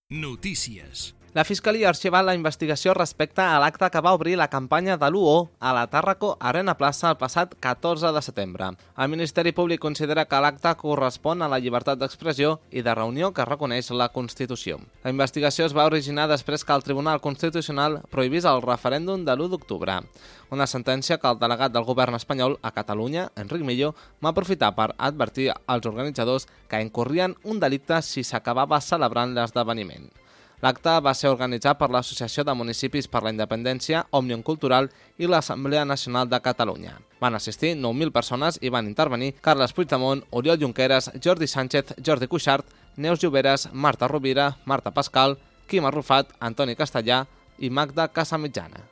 Notícies. La Fiscalia ha arxivat la investigació respecte a l'acte que va obrir la campanya de l'1 a la Tàrraco Arena Plaça el passat 14 de setembre. El Ministeri Públic considera que l'acte correspon a la llibertat d'expressió i de reunió que reconeix la Constitució. La investigació es va originar després que el Tribunal Constitucional prohibís el referèndum de l'1 d'octubre. Una sentència que el delegat del govern espanyol a Catalunya, Enric Millo, va aprofitar per advertir als organitzadors que incorrien un delicte si s'acabava celebrant l'esdeveniment. L'acte va ser organitzat per l'Associació de Municipis per la Independència, Òmnium Cultural i l'Assemblea Nacional de Catalunya. Van assistir 9.000 persones i van intervenir Carles Puigdemont, Oriol Junqueras, Jordi Sánchez, Jordi Cuixart, Neus Lloberes, Marta Rovira, Marta Pascal, Quim Arrufat, Antoni Castellà i Magda Casamitjana.